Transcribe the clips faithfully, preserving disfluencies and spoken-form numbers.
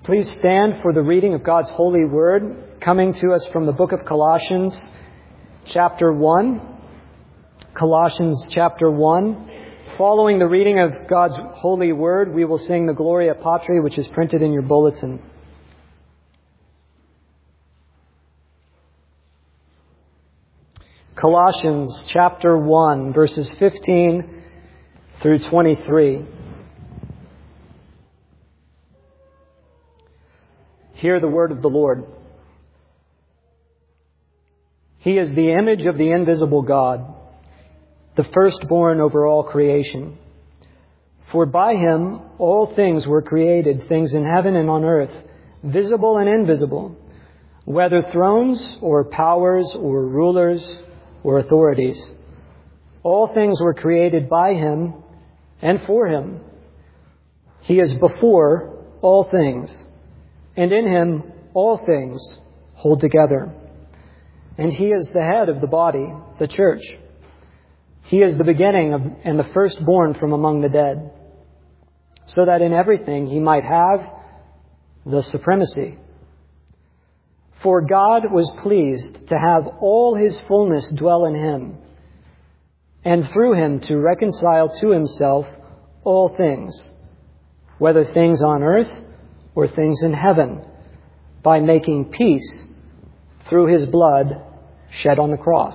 Please stand for the reading of God's holy word, coming to us from the book of Colossians, chapter one. Colossians chapter one. Following the reading of God's holy word, we will sing the Gloria Patri, which is printed in your bulletin. Colossians chapter one, verses fifteen through twenty-three. Hear the word of the Lord. He is the image of the invisible God, the firstborn over all creation. For by him all things were created, things in heaven and on earth, visible and invisible, whether thrones or powers or rulers or authorities. All things were created by him and for him. He is before all things, and in him all things hold together. And he is the head of the body, the church. He is the beginning of, and the firstborn from among the dead, so that in everything he might have the supremacy. For God was pleased to have all his fullness dwell in him, and through him to reconcile to himself all things, whether things on earth or things in heaven, by making peace through his blood shed on the cross.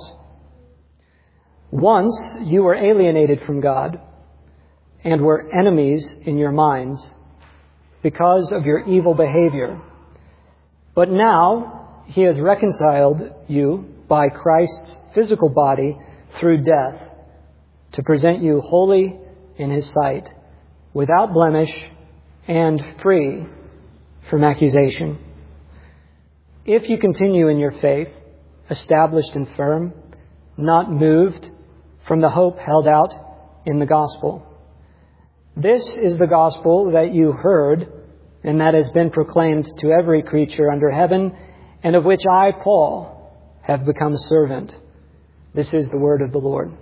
Once you were alienated from God and were enemies in your minds because of your evil behavior. But now he has reconciled you by Christ's physical body through death to present you holy in his sight, without blemish and free from accusation. If you continue in your faith, established and firm, not moved from the hope held out in the gospel. This is the gospel that you heard and that has been proclaimed to every creature under heaven, and of which I, Paul, have become a servant. This is the word of the Lord.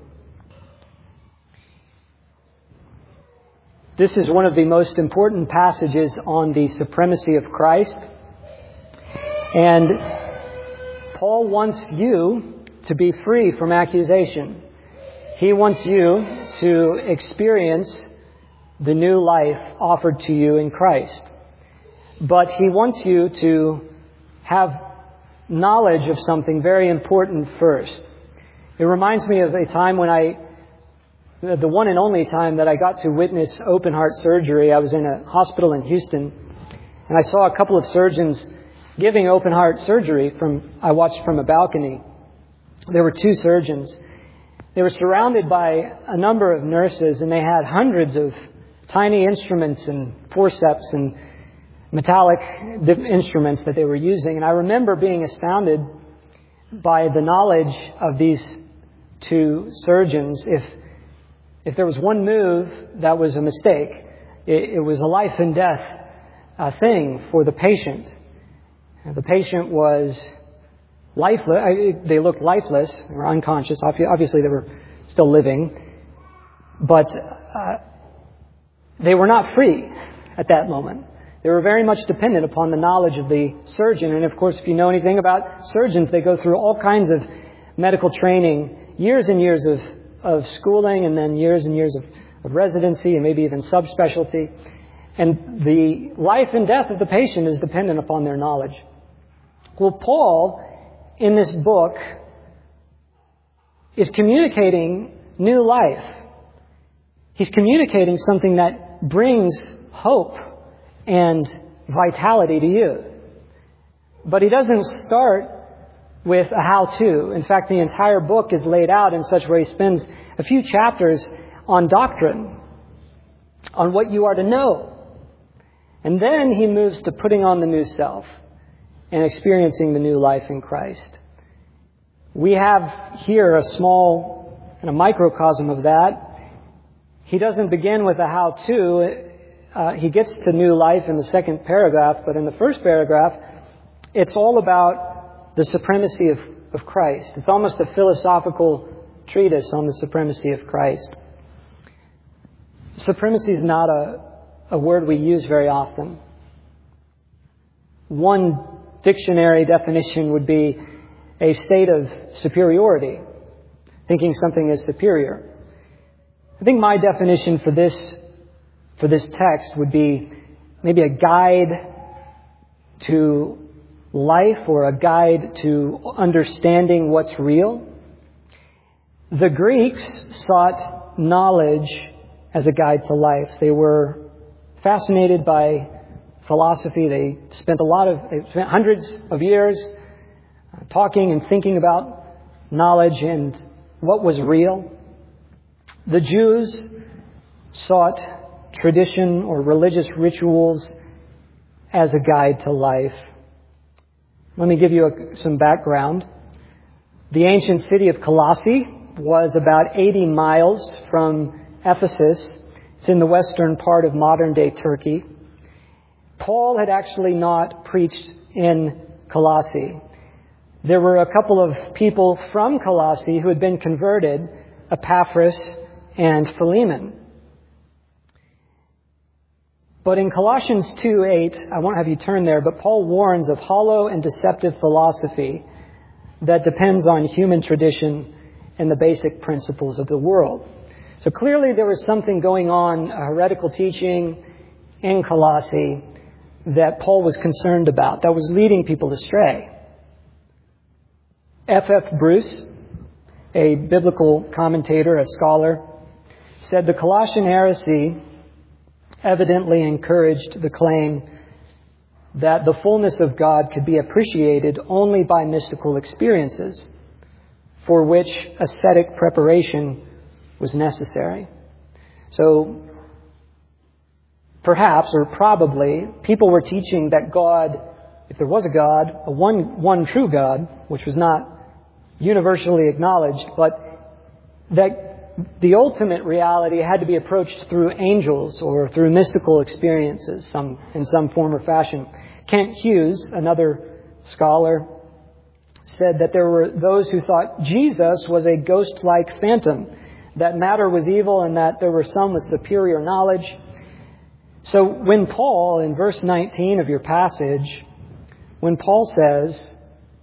This is one of the most important passages on the supremacy of Christ. And Paul wants you to be free from accusation. He wants you to experience the new life offered to you in Christ. But he wants you to have knowledge of something very important first. It reminds me of a time when I, the one and only time that I got to witness open heart surgery. I was in a hospital in Houston, and I saw a couple of surgeons giving open heart surgery from, I watched from a balcony. There were two surgeons. They were surrounded by a number of nurses, and they had hundreds of tiny instruments and forceps and metallic instruments that they were using. And I remember being astounded by the knowledge of these two surgeons. If if there was one move that was a mistake, it, it was a life and death uh, thing for the patient. And the patient was lifeless. They looked lifeless. They were unconscious. Obviously, they were still living. But uh, they were not free at that moment. They were very much dependent upon the knowledge of the surgeon. And of course, if you know anything about surgeons, they go through all kinds of medical training, years and years of, of schooling, and then years and years of, of residency, and maybe even subspecialty. And the life and death of the patient is dependent upon their knowledge. Well, Paul, in this book, is communicating new life. He's communicating something that brings hope and vitality to you. But he doesn't start with a how-to. In fact, the entire book is laid out in such a way he spends a few chapters on doctrine, on what you are to know. And then he moves to putting on the new self and experiencing the new life in Christ. We have here a small and a microcosm of that. He doesn't begin with a how-to. Uh, he gets to new life in the second paragraph, but in the first paragraph, it's all about the supremacy of, of Christ. It's almost a philosophical treatise on the supremacy of Christ. Supremacy is not a, a word we use very often. one dictionary definition would be a state of superiority, thinking something is superior. I think my definition for this for this text would be maybe a guide to life or a guide to understanding what's real. The Greeks sought knowledge as a guide to life. They were fascinated by philosophy. They spent a lot of, they spent hundreds of years talking and thinking about knowledge and what was real. The Jews sought tradition or religious rituals as a guide to life. Let me give you a, some background. The ancient city of Colossae was about eighty miles from Ephesus. It's in the western part of modern-day Turkey. Paul had actually not preached in Colossae. There were a couple of people from Colossae who had been converted, Epaphras and Philemon. But in Colossians two eight, I won't have you turn there, but Paul warns of hollow and deceptive philosophy that depends on human tradition and the basic principles of the world. So clearly there was something going on, a heretical teaching in Colossae that Paul was concerned about, that was leading people astray. F F Bruce, a biblical commentator, a scholar, said the Colossian heresy evidently encouraged the claim that the fullness of God could be appreciated only by mystical experiences, for which ascetic preparation was necessary. So, perhaps, or probably, people were teaching that God, if there was a God, a one, one true God, which was not universally acknowledged, but that the ultimate reality had to be approached through angels or through mystical experiences some, in some form or fashion. Kent Hughes, another scholar, said that there were those who thought Jesus was a ghost-like phantom, that matter was evil and that there were some with superior knowledge. So when Paul, in verse nineteen of your passage, when Paul says,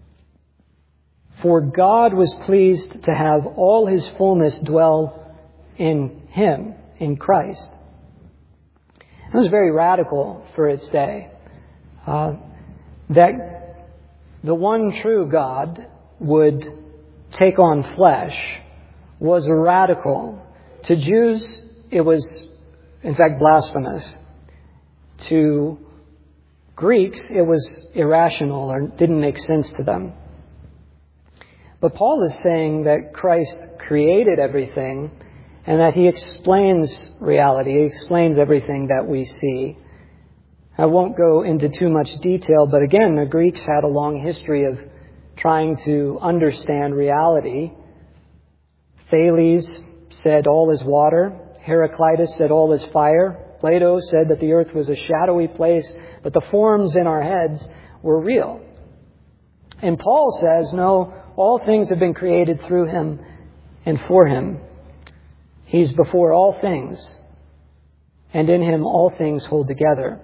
"For God was pleased to have all His fullness dwell in Him," in Christ. It was very radical for its day. Uh, that the one true God would take on flesh was radical. To Jews, it was, in fact, blasphemous. To Greeks, it was irrational or didn't make sense to them. But Paul is saying that Christ created everything and that He explains reality. He explains everything that we see. I won't go into too much detail, but again, the Greeks had a long history of trying to understand reality. Thales said all is water. Heraclitus said all is fire. Plato said that the earth was a shadowy place, but the forms in our heads were real. And Paul says, no, all things have been created through Him and for Him. He's before all things, and in Him all things hold together.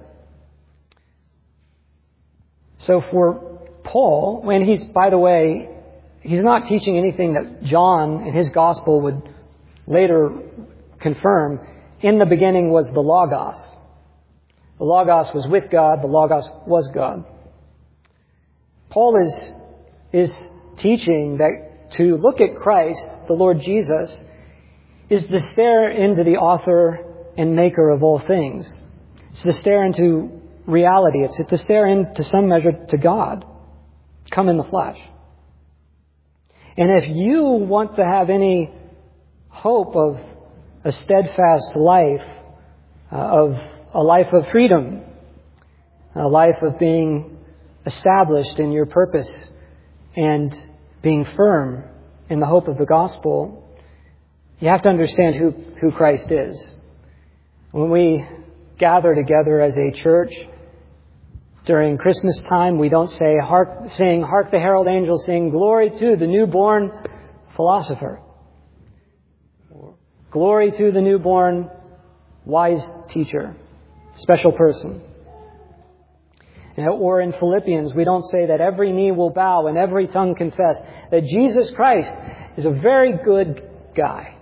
So for Paul, when he's, by the way, he's not teaching anything that John in his gospel would later confirm. In the beginning was the Logos. The Logos was with God. The Logos was God. Paul is, is teaching that to look at Christ, the Lord Jesus, is to stare into the author and maker of all things. It's to stare into reality. It's to stare into some measure to God, come in the flesh. And if you want to have any hope of a steadfast life, uh, of a life of freedom, a life of being established in your purpose and being firm in the hope of the gospel, you have to understand who, who Christ is. When we gather together as a church during Christmas time, we don't say, hark, sing, hark the herald angels sing, glory to the newborn philosopher. Glory to the newborn wise teacher, special person. You know, or in Philippians, we don't say that every knee will bow and every tongue confess that Jesus Christ is a very good guy.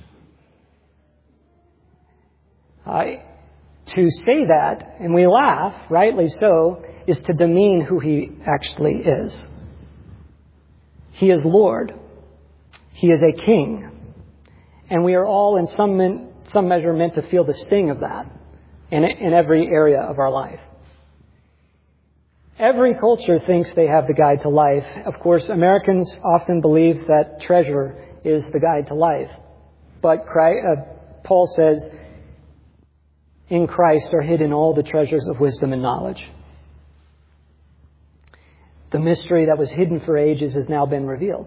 Uh, to say that, and we laugh, rightly so, is to demean who he actually is. He is Lord. He is a king. And we are all in some, min, some measure meant to feel the sting of that in, in every area of our life. Every culture thinks they have the guide to life. Of course, Americans often believe that treasure is the guide to life. But Christ, uh, Paul says, in Christ are hidden all the treasures of wisdom and knowledge. The mystery that was hidden for ages has now been revealed.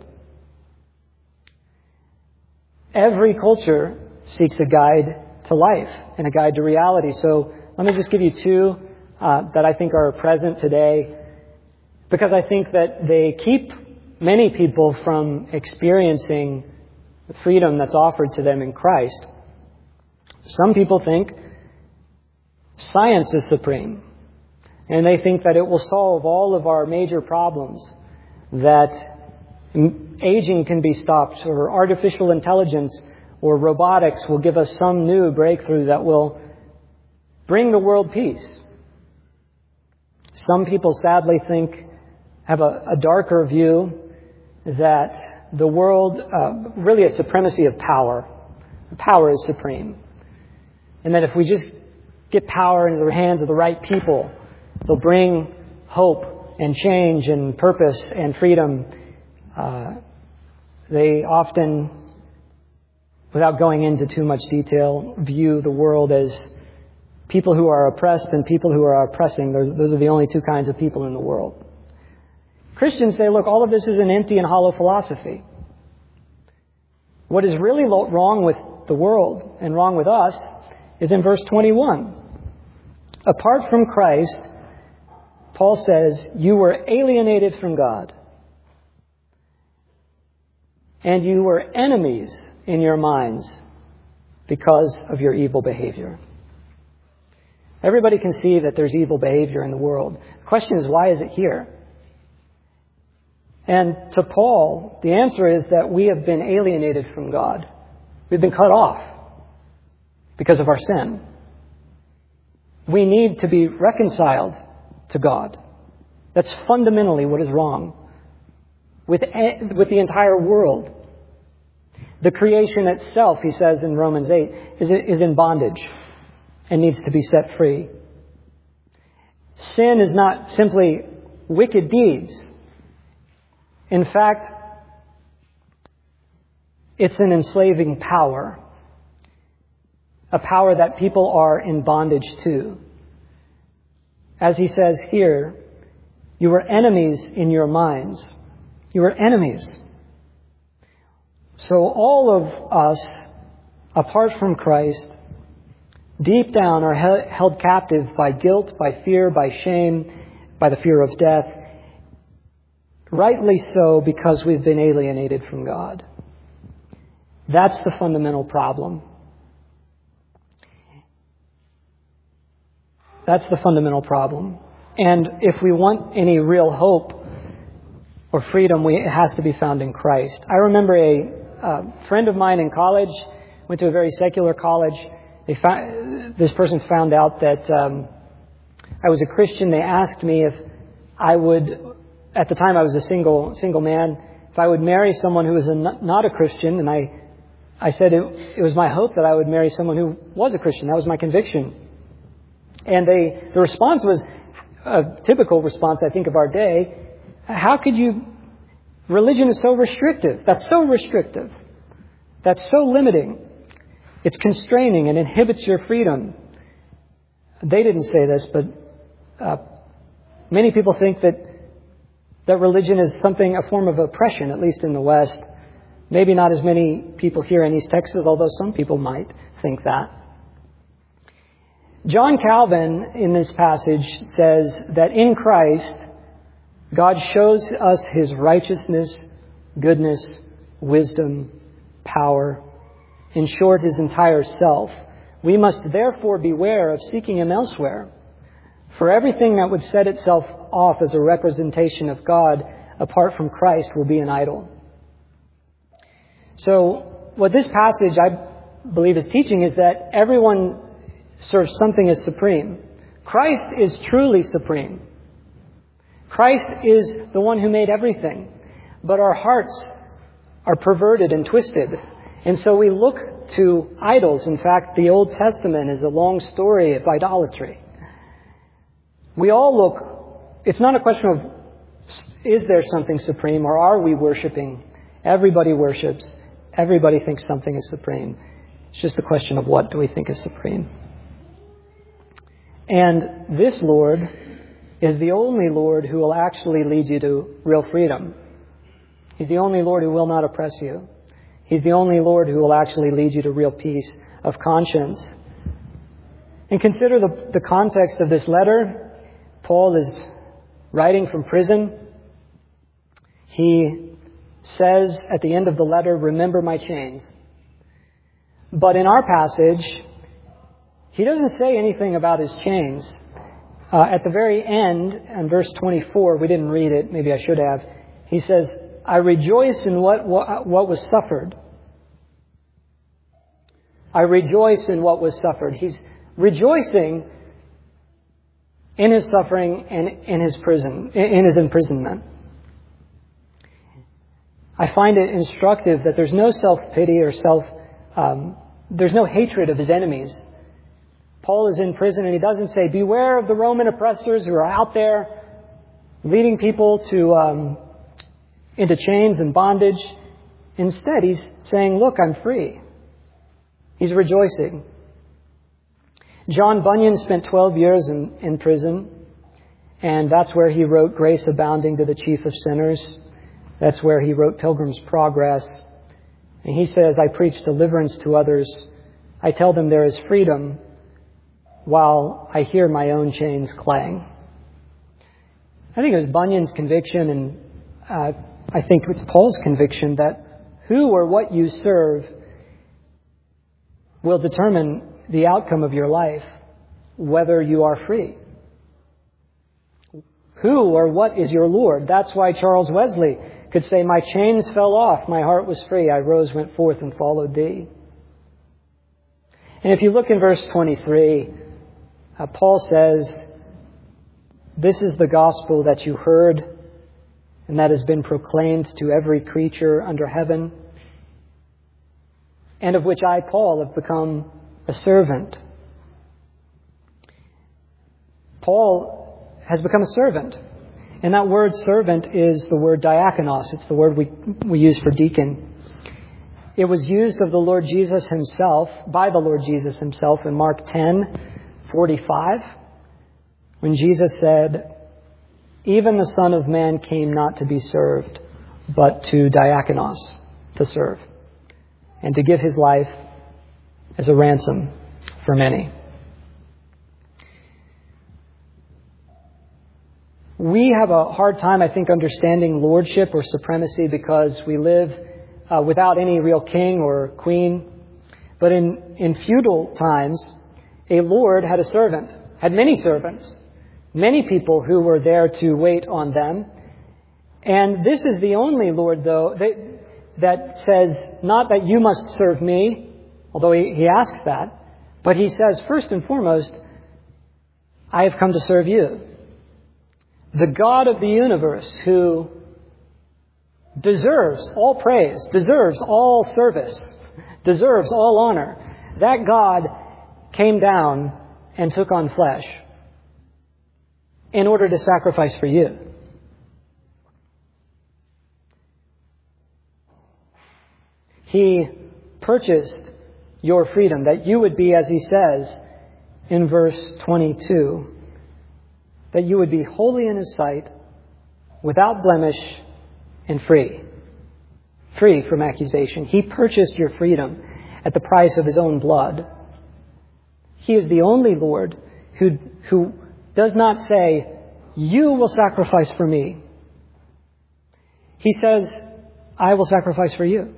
Every culture seeks a guide to life and a guide to reality. So let me just give you two uh, that I think are present today, because I think that they keep many people from experiencing the freedom that's offered to them in Christ. Some people think science is supreme, and they think that it will solve all of our major problems, that aging can be stopped, or artificial intelligence or robotics will give us some new breakthrough that will bring the world peace. Some people sadly think, have a, a darker view, that the world, uh, really a supremacy of power. Power is supreme. And that if we just get power into the hands of the right people, they'll bring hope and change and purpose and freedom. Uh, they often, without going into too much detail, view the world as people who are oppressed and people who are oppressing. Those, those are the only two kinds of people in the world. Christians say, look, all of this is an empty and hollow philosophy. What is really wrong with the world and wrong with us is in verse twenty-one. Apart from Christ, Paul says, you were alienated from God, and you were enemies in your minds because of your evil behavior. Everybody can see that there's evil behavior in the world. The question is, why is it here? And to Paul, the answer is that we have been alienated from God. We've been cut off because of our sin. We need to be reconciled to God. That's fundamentally what is wrong with, with the entire world. The creation itself, he says in Romans eight, is, is in bondage and needs to be set free. Sin is not simply wicked deeds. In fact, it's an enslaving power. A power that people are in bondage to. As he says here, you were enemies in your minds. You were enemies. So all of us, apart from Christ, deep down are held captive by guilt, by fear, by shame, by the fear of death. Rightly so, because we've been alienated from God. That's the fundamental problem. That's the fundamental problem. And if we want any real hope or freedom, we, it has to be found in Christ. I remember a uh, friend of mine in college, went to a very secular college. They found, this person found out that um, I was a Christian. They asked me if I would, at the time I was a single single man, if I would marry someone who was a, not a Christian. And I, I said it, it was my hope that I would marry someone who was a Christian. That was my conviction. And they, the response was a typical response, I think, of our day. How could you... Religion is so restrictive. That's so restrictive. That's so limiting. It's constraining and inhibits your freedom. They didn't say this, but uh, many people think that that religion is something, a form of oppression, at least in the West. Maybe not as many people here in East Texas, although some people might think that. John Calvin, in this passage, says that in Christ, God shows us His righteousness, goodness, wisdom, power, in short, His entire self. We must therefore beware of seeking Him elsewhere. For everything that would set itself off as a representation of God apart from Christ will be an idol. So what this passage, I believe, is teaching is that everyone serves something as supreme. Christ is truly supreme. Christ is the one who made everything. But our hearts are perverted and twisted. And so we look to idols. In fact, the Old Testament is a long story of idolatry. We all look, it's not a question of, is there something supreme or are we worshiping? Everybody worships. Everybody thinks something is supreme. It's just a question of what do we think is supreme. And this Lord is the only Lord who will actually lead you to real freedom. He's the only Lord who will not oppress you. He's the only Lord who will actually lead you to real peace of conscience. And consider the, the context of this letter. Paul is writing from prison. He says at the end of the letter, "Remember my chains." But in our passage, he doesn't say anything about his chains. Uh, at the very end, in verse twenty-four, we didn't read it, maybe I should have, he says, "I rejoice in what, what, what was suffered." I rejoice in what was suffered. He's rejoicing in his suffering and in his prison, in his imprisonment. I find it instructive that there's no self-pity or self, um, there's no hatred of his enemies. Paul is in prison and he doesn't say, "Beware of the Roman oppressors who are out there leading people to um, into chains and bondage." Instead, he's saying, "Look, I'm free." He's rejoicing. John Bunyan spent twelve years in, in prison, and that's where he wrote "Grace Abounding to the Chief of Sinners." That's where he wrote "Pilgrim's Progress." And he says, "I preach deliverance to others. I tell them there is freedom, while I hear my own chains clang." I think it was Bunyan's conviction, and uh, I think it's Paul's conviction, that who or what you serve will determine the outcome of your life, whether you are free. Who or what is your Lord? That's why Charles Wesley could say, "My chains fell off, my heart was free, I rose, went forth, and followed thee." And if you look in verse twenty-three, uh, Paul says, "This is the gospel that you heard, and that has been proclaimed to every creature under heaven, and of which I, Paul, have become a servant." Paul has become a servant. And that word servant is the word diakonos. It's the word we, we use for deacon. It was used of the Lord Jesus himself, by the Lord Jesus himself in Mark ten forty-five, when Jesus said, "Even the Son of Man came not to be served, but to diakonos," to serve, and to give his life as a ransom for many. We have a hard time, I think, understanding lordship or supremacy because we live uh, without any real king or queen. But in, in feudal times, a lord had a servant, had many servants, many people who were there to wait on them. And this is the only lord, though, that, that says not that you must serve me, although he, he asks that, but he says, first and foremost, I have come to serve you. The God of the universe, who deserves all praise, deserves all service, deserves all honor, that God came down and took on flesh in order to sacrifice for you. He purchased your freedom, that you would be, as he says in verse twenty-two, that you would be holy in his sight, without blemish, and free. Free from accusation. He purchased your freedom at the price of his own blood. He is the only Lord who, who does not say, "You will sacrifice for me." He says, "I will sacrifice for you."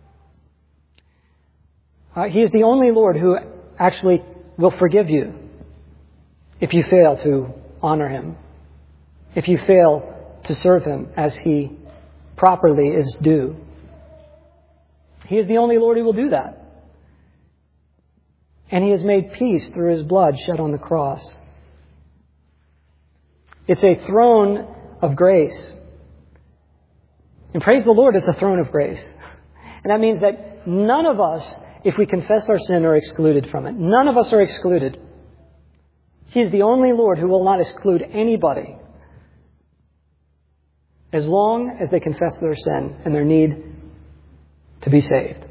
Uh, he is the only Lord who actually will forgive you if you fail to honor him, if you fail to serve him as he properly is due. He is the only Lord who will do that. And he has made peace through his blood shed on the cross. It's a throne of grace. And praise the Lord, it's a throne of grace. And that means that none of us, if we confess our sin, are excluded from it. None of us are excluded. He is the only Lord who will not exclude anybody as long as they confess their sin and their need to be saved.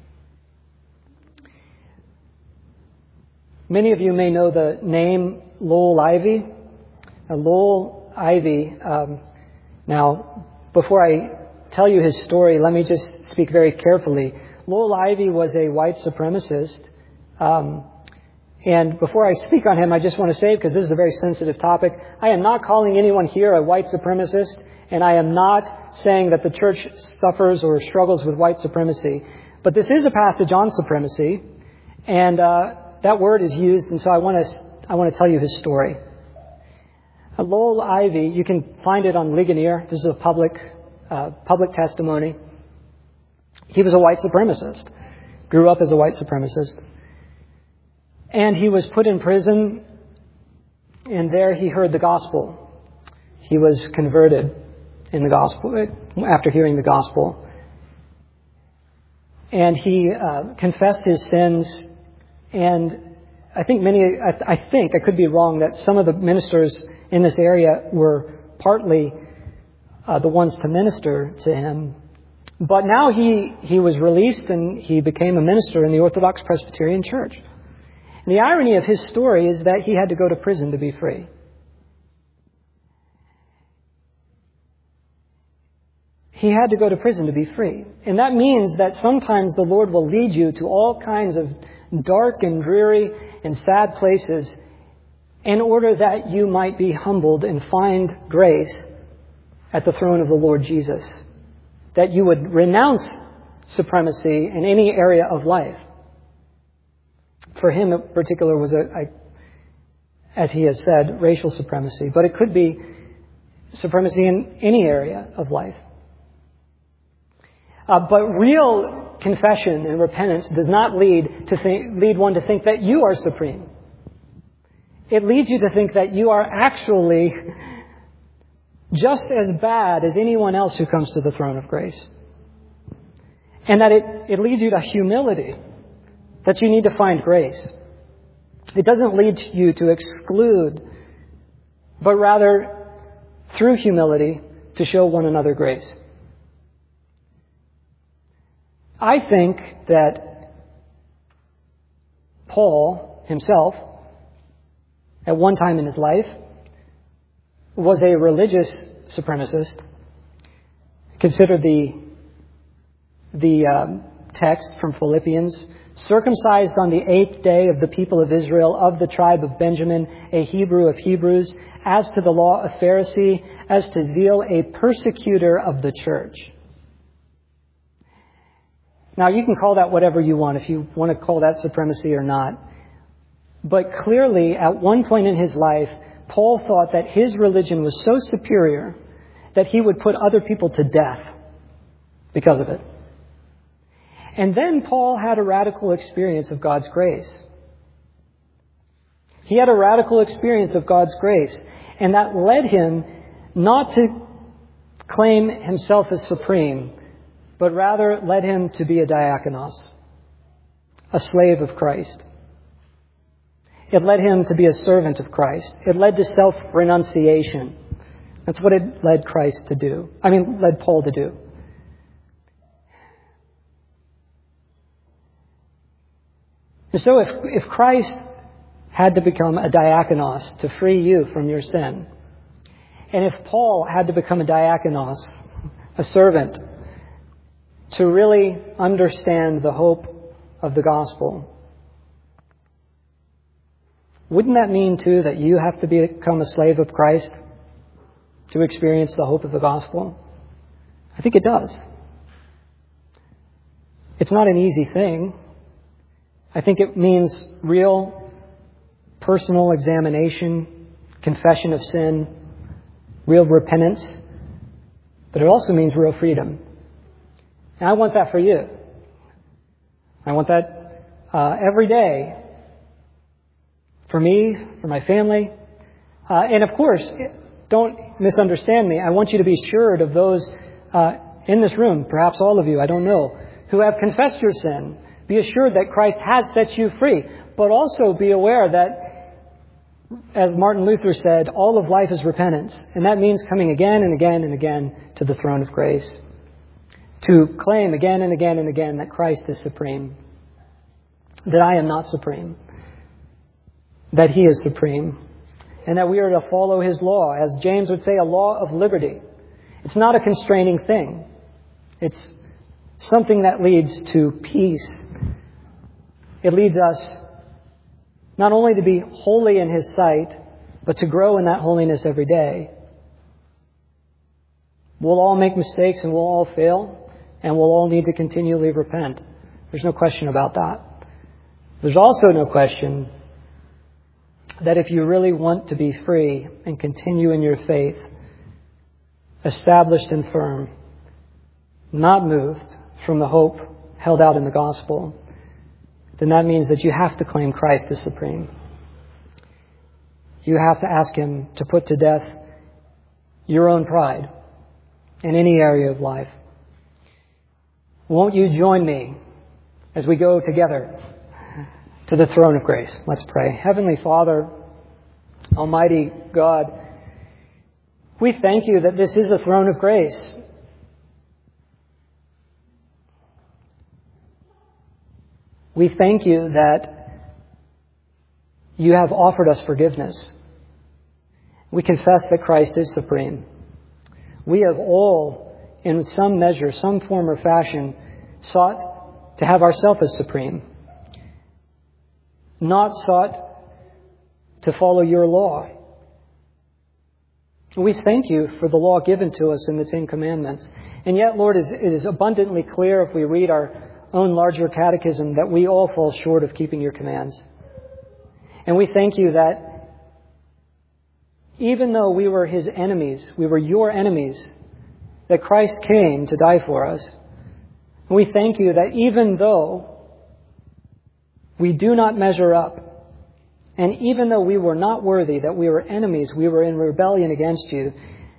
Many of you may know the name Lowell Ivy. Now, Lowell Ivy, um, now, before I tell you his story, let me just speak very carefully. Lowell Ivy was a white supremacist. Um, and before I speak on him, I just want to say, because this is a very sensitive topic, I am not calling anyone here a white supremacist, and I am not saying that the church suffers or struggles with white supremacy. But this is a passage on supremacy, and uh, that word is used, and so I want to I want to tell you his story. Uh, Lowell Ivy, you can find it on Ligonier. This is a public uh, public testimony. He was a white supremacist, grew up as a white supremacist, and he was put in prison, and there he heard the gospel. He was converted in the gospel after hearing the gospel, and he uh, confessed his sins. And I think many, I, I think, I could be wrong, that some of the ministers in this area were partly uh, the ones to minister to him. But now he, he was released and he became a minister in the Orthodox Presbyterian Church. And the irony of his story is that he had to go to prison to be free. He had to go to prison to be free. And that means that sometimes the Lord will lead you to all kinds of dark and dreary and sad places in order that you might be humbled and find grace at the throne of the Lord Jesus. That you would renounce supremacy in any area of life. For him in particular was, a, a, as he has said, racial supremacy. But it could be supremacy in any area of life. Uh, but real confession and repentance does not lead to think, lead one to think that you are supreme. It leads you to think that you are actually just as bad as anyone else who comes to the throne of grace. And that it, it leads you to humility, that you need to find grace. It doesn't lead you to exclude, but rather, through humility, to show one another grace. I think that Paul himself, at one time in his life, was a religious supremacist. Consider the, the um, text from Philippians. Circumcised on the eighth day of the people of Israel, of the tribe of Benjamin, a Hebrew of Hebrews, as to the law, a Pharisee, as to zeal, a persecutor of the church. Now, you can call that whatever you want, if you want to call that supremacy or not. But clearly, at one point in his life, Paul thought that his religion was so superior that he would put other people to death because of it. And then Paul had a radical experience of God's grace. He had a radical experience of God's grace, and that led him not to claim himself as supreme, but rather led him to be a diakonos, a slave of Christ. It led him to be a servant of Christ. It led to self-renunciation. That's what it led Christ to do. I mean, led Paul to do. And so if, if Christ had to become a diakonos to free you from your sin, and if Paul had to become a diakonos, a servant, to really understand the hope of the gospel, wouldn't that mean, too, that you have to become a slave of Christ to experience the hope of the gospel? I think it does. It's not an easy thing. I think it means real personal examination, confession of sin, real repentance, but it also means real freedom. And I want that for you. I want that uh, every day for me, for my family. Uh, and of course, don't misunderstand me. I want you to be assured of those uh, in this room, perhaps all of you, I don't know, who have confessed your sin. Be assured that Christ has set you free. But also be aware that, as Martin Luther said, all of life is repentance. And that means coming again and again and again to the throne of grace. To claim again and again and again that Christ is supreme. That I am not supreme. That He is supreme. And that we are to follow His law. As James would say, a law of liberty. It's not a constraining thing. It's something that leads to peace. It leads us not only to be holy in His sight, but to grow in that holiness every day. We'll all make mistakes and we'll all fail, and we'll all need to continually repent. There's no question about that. There's also no question that if you really want to be free and continue in your faith, established and firm, not moved from the hope held out in the gospel, then that means that you have to claim Christ as supreme. You have to ask Him to put to death your own pride in any area of life. Won't you join me as we go together to the throne of grace? Let's pray. Heavenly Father, Almighty God, we thank You that this is a throne of grace. We thank You that You have offered us forgiveness. We confess that Christ is supreme. We have all, in some measure, some form or fashion, sought to have ourselves as supreme. Not sought to follow Your law. We thank You for the law given to us in the Ten Commandments. And yet, Lord, it is abundantly clear if we read our own larger catechism that we all fall short of keeping Your commands. And we thank You that even though we were His enemies, we were Your enemies, that Christ came to die for us. And we thank You that even though we do not measure up, and even though we were not worthy, that we were enemies, we were in rebellion against You,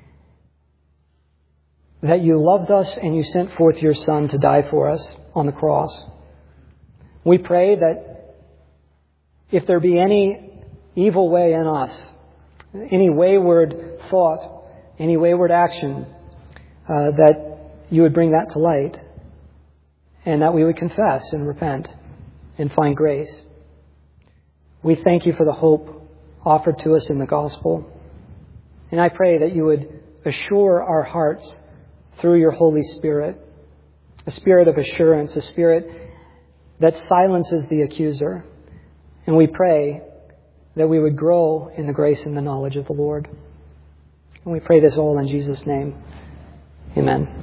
that You loved us and You sent forth Your Son to die for us on the cross. We pray that if there be any evil way in us, any wayward thought, any wayward action, uh, that You would bring that to light, and that we would confess and repent and find grace. We thank You for the hope offered to us in the gospel. And I pray that You would assure our hearts through Your Holy Spirit, a spirit of assurance, a spirit that silences the accuser. And we pray that we would grow in the grace and the knowledge of the Lord. And we pray this all in Jesus' name. Amen.